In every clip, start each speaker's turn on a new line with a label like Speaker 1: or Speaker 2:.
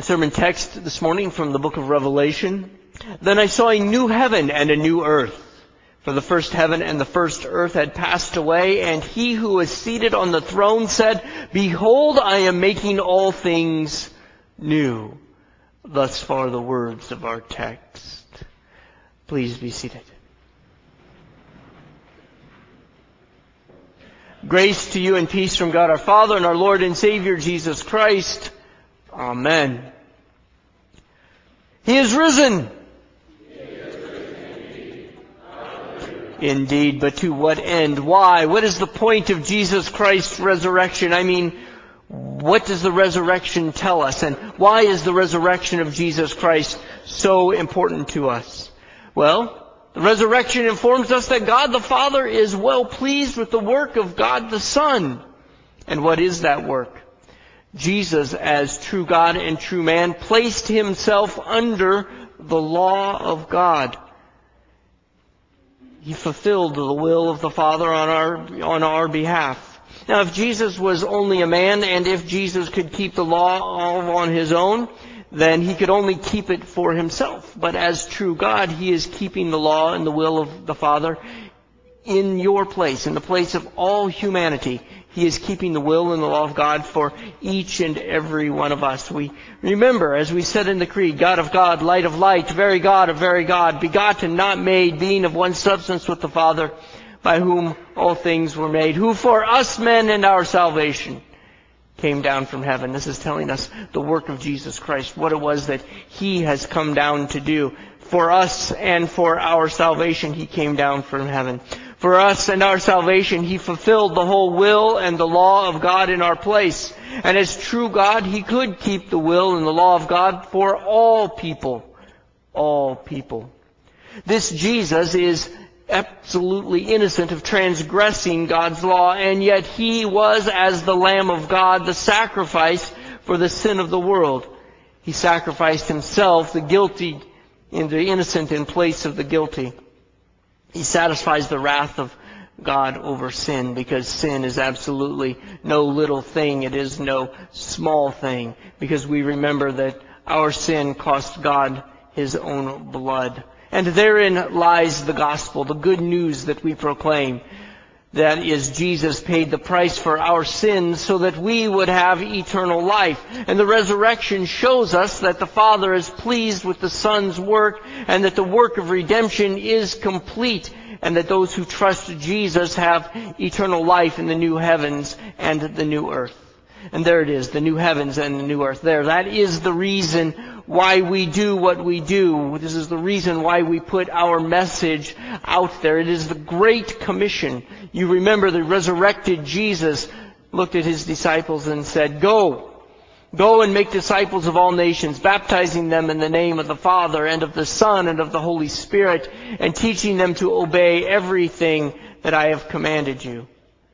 Speaker 1: The sermon text this morning from the book of Revelation. Then I saw a new heaven and a new earth. For the first heaven and the first earth had passed away, and he who was seated on the throne said, Behold, I am making all things new. Thus far the words of our text. Please be seated. Grace to you and peace from God our Father and our Lord and Savior Jesus Christ. Amen. He is risen. Indeed, but to what end? Why? What is the point of Jesus Christ's resurrection? I mean, what does the resurrection tell us? And why is the resurrection of Jesus Christ so important to us? Well, the resurrection informs us that God the Father is well pleased with the work of God the Son. And what is that work? Jesus, as true God and true man, placed himself under the law of God. He fulfilled the will of the Father on our behalf. Now, if Jesus was only a man, and if Jesus could keep the law all on his own, then he could only keep it for himself. But as true God, he is keeping the law and the will of the Father in your place, in the place of all humanity. He is keeping the will and the law of God for each and every one of us. We remember, as we said in the Creed, God of God, light of light, very God of very God, begotten, not made, being of one substance with the Father, by whom all things were made, who for us men and our salvation came down from heaven. This is telling us the work of Jesus Christ, what it was that He has come down to do. For us and for our salvation, He came down from heaven. For us and our salvation, He fulfilled the whole will and the law of God in our place. And as true God, He could keep the will and the law of God for all people. All people. This Jesus is absolutely innocent of transgressing God's law, and yet He was, as the Lamb of God, the sacrifice for the sin of the world. He sacrificed Himself, the guilty, in the innocent in place of the guilty. He satisfies the wrath of God over sin, because sin is absolutely no little thing. It is no small thing, because we remember that our sin cost God His own blood. And therein lies the gospel, the good news that we proclaim. That is, Jesus paid the price for our sins so that we would have eternal life. And the resurrection shows us that the Father is pleased with the Son's work, and that the work of redemption is complete, and that those who trust Jesus have eternal life in the new heavens and the new earth. And there it is, the new heavens and the new earth there. That is the reason why we do what we do. This is the reason why we put our message out there. It is the Great Commission. You remember the resurrected Jesus looked at His disciples and said, Go and make disciples of all nations, baptizing them in the name of the Father and of the Son and of the Holy Spirit, and teaching them to obey everything that I have commanded you.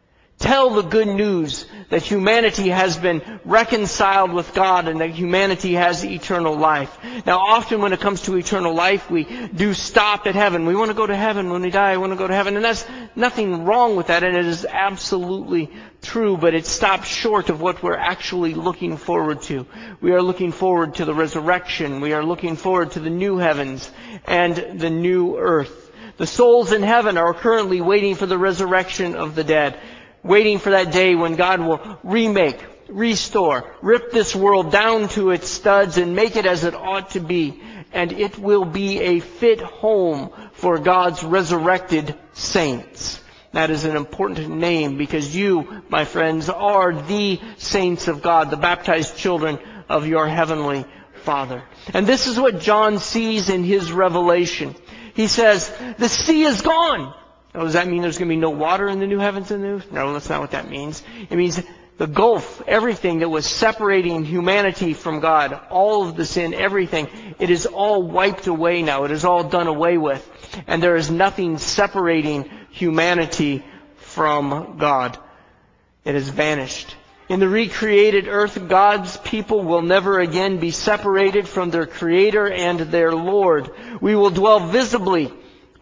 Speaker 1: Tell the good news that humanity has been reconciled with God and that humanity has eternal life. Now, often when it comes to eternal life, we do stop at heaven. We want to go to heaven when we die. I want to go to heaven. And that's nothing wrong with that, and it is absolutely true, but it stops short of what we're actually looking forward to. We are looking forward to the resurrection. We are looking forward to the new heavens and the new earth. The souls in heaven are currently waiting for the resurrection of the dead. Waiting for that day when God will remake, restore, rip this world down to its studs and make it as it ought to be. And it will be a fit home for God's resurrected saints. That is an important name, because you, my friends, are the saints of God, the baptized children of your heavenly Father. And this is what John sees in his revelation. He says, the sea is gone. Oh, does that mean there's going to be no water in the new heavens and the new? No, that's not what that means. It means the gulf, everything that was separating humanity from God, all of the sin, everything, it is all wiped away now. It is all done away with. And there is nothing separating humanity from God. It has vanished. In the recreated earth, God's people will never again be separated from their Creator and their Lord. We will dwell visibly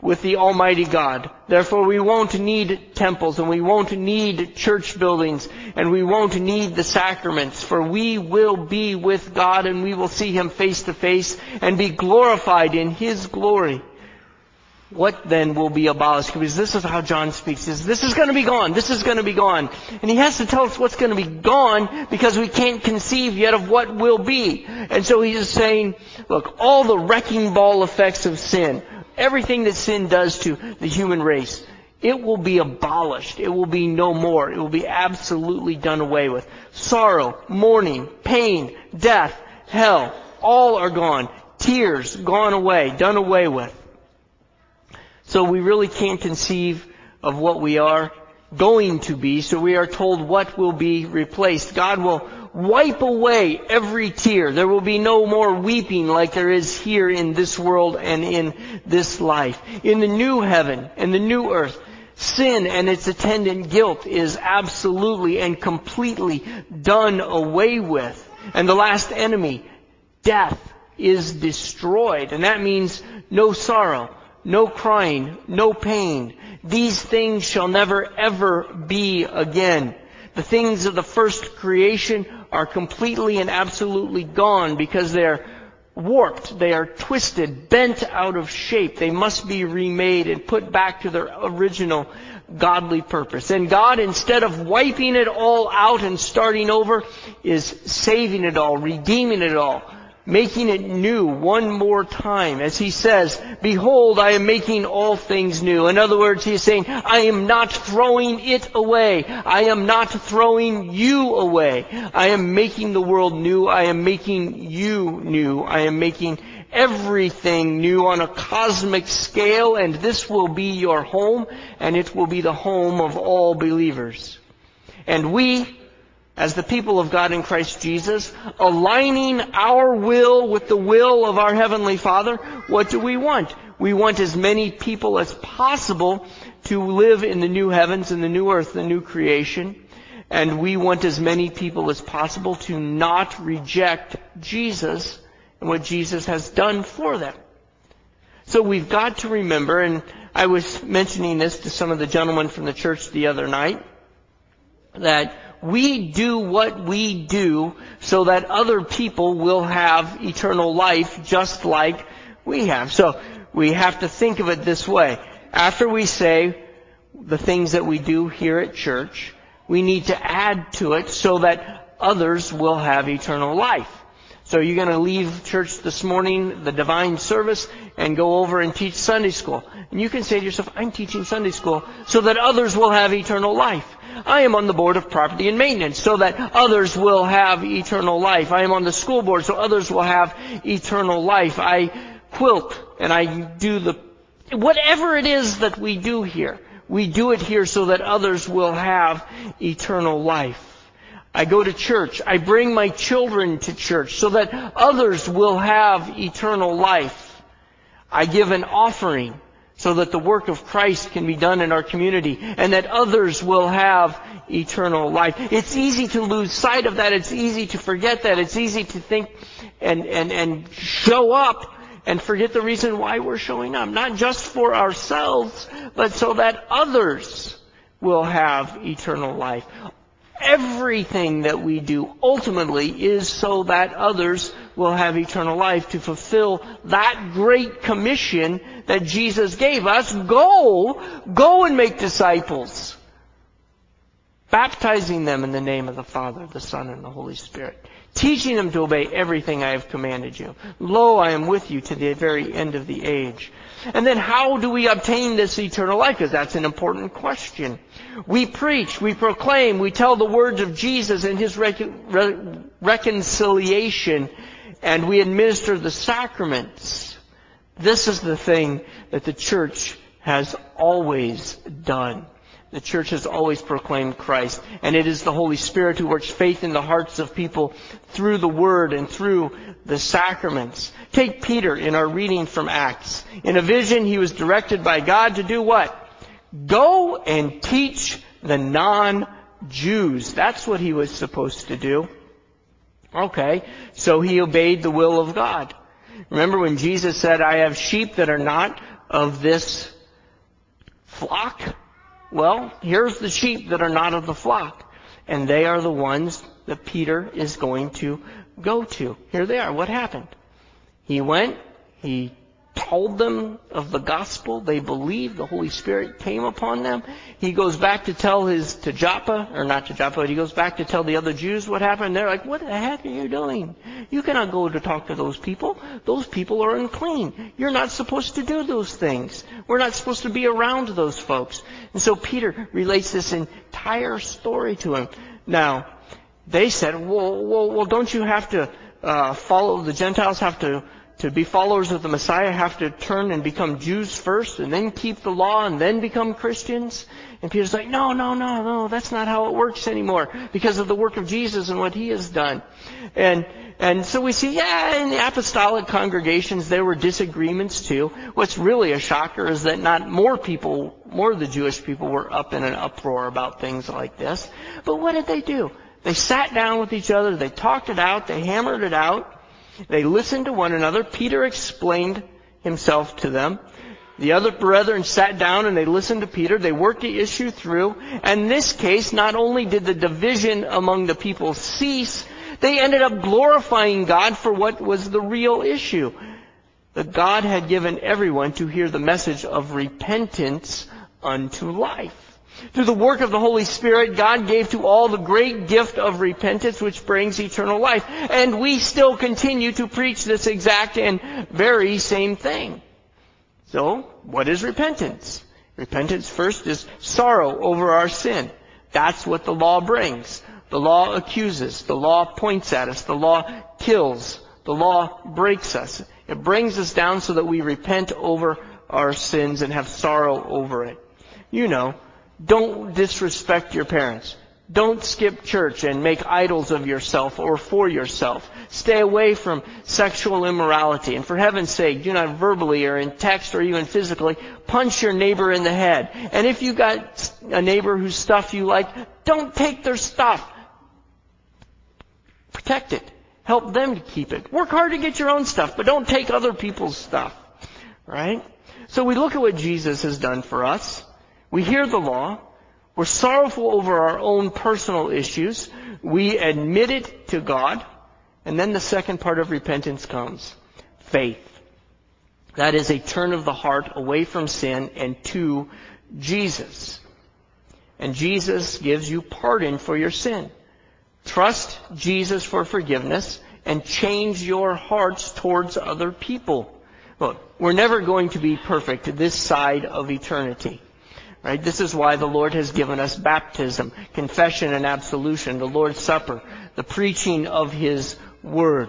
Speaker 1: with the Almighty God. Therefore we won't need temples, and we won't need church buildings, and we won't need the sacraments, for we will be with God, and we will see Him face to face and be glorified in His glory. What then will be abolished? Because this is how John speaks. This is going to be gone. This is going to be gone. And he has to tell us what's going to be gone because we can't conceive yet of what will be. And so he's just saying, look, all the wrecking ball effects of sin, everything that sin does to the human race, it will be abolished. It will be no more. It will be absolutely done away with. Sorrow, mourning, pain, death, hell, all are gone. Tears, gone away, done away with. So we really can't conceive of what we are going to be, so we are told what will be replaced. God will wipe away every tear. There will be no more weeping like there is here in this world and in this life. In the new heaven and the new earth, sin and its attendant guilt is absolutely and completely done away with. And the last enemy, death, is destroyed. And that means no sorrow, no crying, no pain. These things shall never ever be again. The things of the first creation are completely and absolutely gone because they're warped, they are twisted, bent out of shape. They must be remade and put back to their original godly purpose. And God, instead of wiping it all out and starting over, is saving it all, redeeming it all, making it new one more time. As He says, behold, I am making all things new. In other words, He is saying, I am not throwing it away. I am not throwing you away. I am making the world new. I am making you new. I am making everything new on a cosmic scale, and this will be your home, and it will be the home of all believers. And we, as the people of God in Christ Jesus, aligning our will with the will of our Heavenly Father, what do we want? We want as many people as possible to live in the new heavens and the new earth, the new creation. And we want as many people as possible to not reject Jesus and what Jesus has done for them. So we've got to remember, and I was mentioning this to some of the gentlemen from the church the other night, that we do what we do so that other people will have eternal life just like we have. So we have to think of it this way. After we say the things that we do here at church, we need to add to it so that others will have eternal life. So you're going to leave church this morning, the divine service, and go over and teach Sunday school. And you can say to yourself, I'm teaching Sunday school so that others will have eternal life. I am on the board of property and maintenance so that others will have eternal life. I am on the school board so others will have eternal life. I quilt and I do whatever it is that we do here. We do it here so that others will have eternal life. I go to church. I bring my children to church so that others will have eternal life. I give an offering so that the work of Christ can be done in our community and that others will have eternal life. It's easy to lose sight of that. It's easy to forget that. It's easy to think and show up and forget the reason why we're showing up. Not just for ourselves, but so that others will have eternal life. Everything that we do ultimately is so that others will have eternal life, to fulfill that great commission that Jesus gave us. Go and make disciples, baptizing them in the name of the Father, the Son, and the Holy Spirit, teaching them to obey everything I have commanded you. Lo, I am with you to the very end of the age. And then how do we obtain this eternal life? Because that's an important question. We preach, we proclaim, we tell the words of Jesus and His reconciliation, and we administer the sacraments. This is the thing that the church has always done. The church has always proclaimed Christ. And it is the Holy Spirit who works faith in the hearts of people through the Word and through the sacraments. Take Peter in our reading from Acts. In a vision, he was directed by God to do what? Go and teach the non-Jews. That's what he was supposed to do. Okay, so he obeyed the will of God. Remember when Jesus said, I have sheep that are not of this flock? Well, here's the sheep that are not of the flock. And they are the ones that Peter is going to go to. Here they are. What happened? He went, he told them of the gospel. They believed. The Holy Spirit came upon them. He goes back to tell to Joppa, or not to Joppa, but he goes back to tell the other Jews what happened. They're like, what the heck are you doing? You cannot go to talk to those people. Those people are unclean. You're not supposed to do those things. We're not supposed to be around those folks. And so Peter relates this entire story to him. Now, they said, well, don't you have to follow, the Gentiles have to be followers of the Messiah, have to turn and become Jews first and then keep the law and then become Christians? And Peter's like, no, that's not how it works anymore because of the work of Jesus and what He has done. And so we see, in the apostolic congregations there were disagreements too. What's really a shocker is that not more of the Jewish people were up in an uproar about things like this. But what did they do? They sat down with each other, they talked it out, they hammered it out. They listened to one another. Peter explained himself to them. The other brethren sat down and they listened to Peter. They worked the issue through. And in this case, not only did the division among the people cease, they ended up glorifying God for what was the real issue. That God had given everyone to hear the message of repentance unto life. Through the work of the Holy Spirit, God gave to all the great gift of repentance, which brings eternal life. And we still continue to preach this exact and very same thing. So, what is repentance? Repentance first is sorrow over our sin. That's what the law brings. The law accuses. The law points at us. The law kills. The law breaks us. It brings us down so that we repent over our sins and have sorrow over it. Don't disrespect your parents. Don't skip church and make idols of yourself or for yourself. Stay away from sexual immorality. And for heaven's sake, do not verbally or in text or even physically punch your neighbor in the head. And if you got a neighbor whose stuff you like, don't take their stuff. Protect it. Help them to keep it. Work hard to get your own stuff, but don't take other people's stuff. Right? So we look at what Jesus has done for us. We hear the law. We're sorrowful over our own personal issues. We admit it to God. And then the second part of repentance comes. Faith. That is a turn of the heart away from sin and to Jesus. And Jesus gives you pardon for your sin. Trust Jesus for forgiveness and change your hearts towards other people. Look, we're never going to be perfect this side of eternity. Right? This is why the Lord has given us baptism, confession and absolution, the Lord's Supper, the preaching of His Word.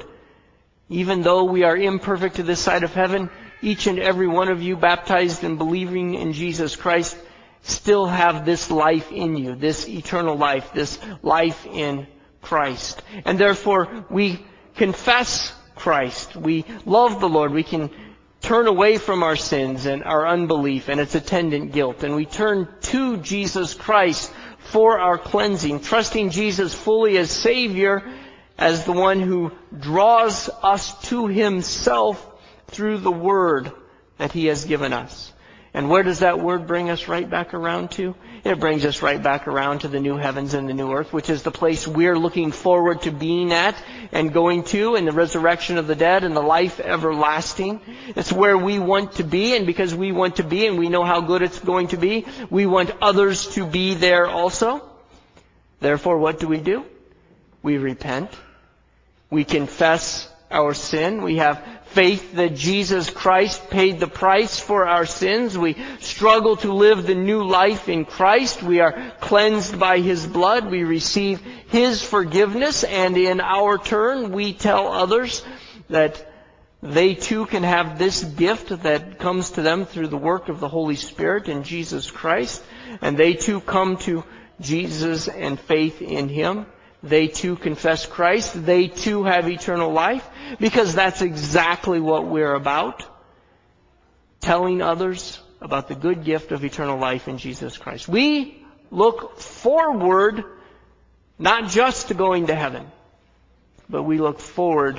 Speaker 1: Even though we are imperfect to this side of heaven, each and every one of you baptized and believing in Jesus Christ still have this life in you, this eternal life, this life in Christ. And therefore we confess Christ. We love the Lord. We can turn away from our sins and our unbelief and its attendant guilt. And we turn to Jesus Christ for our cleansing, trusting Jesus fully as Savior, as the one who draws us to Himself through the Word that He has given us. And where does that Word bring us right back around to? It brings us right back around to the new heavens and the new earth, which is the place we're looking forward to being at and going to, in the resurrection of the dead and the life everlasting. It's where we want to be, and because we want to be and we know how good it's going to be, we want others to be there also. Therefore, what do? We repent. We confess our sin. We have faith that Jesus Christ paid the price for our sins. We struggle to live the new life in Christ. We are cleansed by His blood. We receive His forgiveness, and in our turn, we tell others that they too can have this gift that comes to them through the work of the Holy Spirit in Jesus Christ, and they too come to Jesus and faith in Him. They too confess Christ. They too have eternal life, because that's exactly what we're about. Telling others about the good gift of eternal life in Jesus Christ. We look forward not just to going to heaven, but we look forward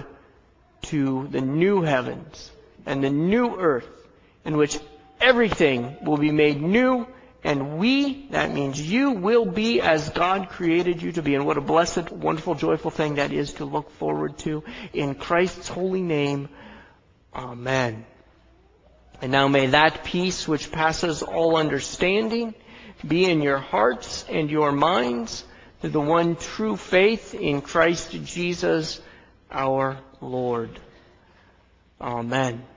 Speaker 1: to the new heavens and the new earth in which everything will be made new And that means you, will be as God created you to be. And what a blessed, wonderful, joyful thing that is to look forward to. In Christ's holy name, amen. And now may that peace which passes all understanding be in your hearts and your minds through the one true faith in Christ Jesus our Lord. Amen.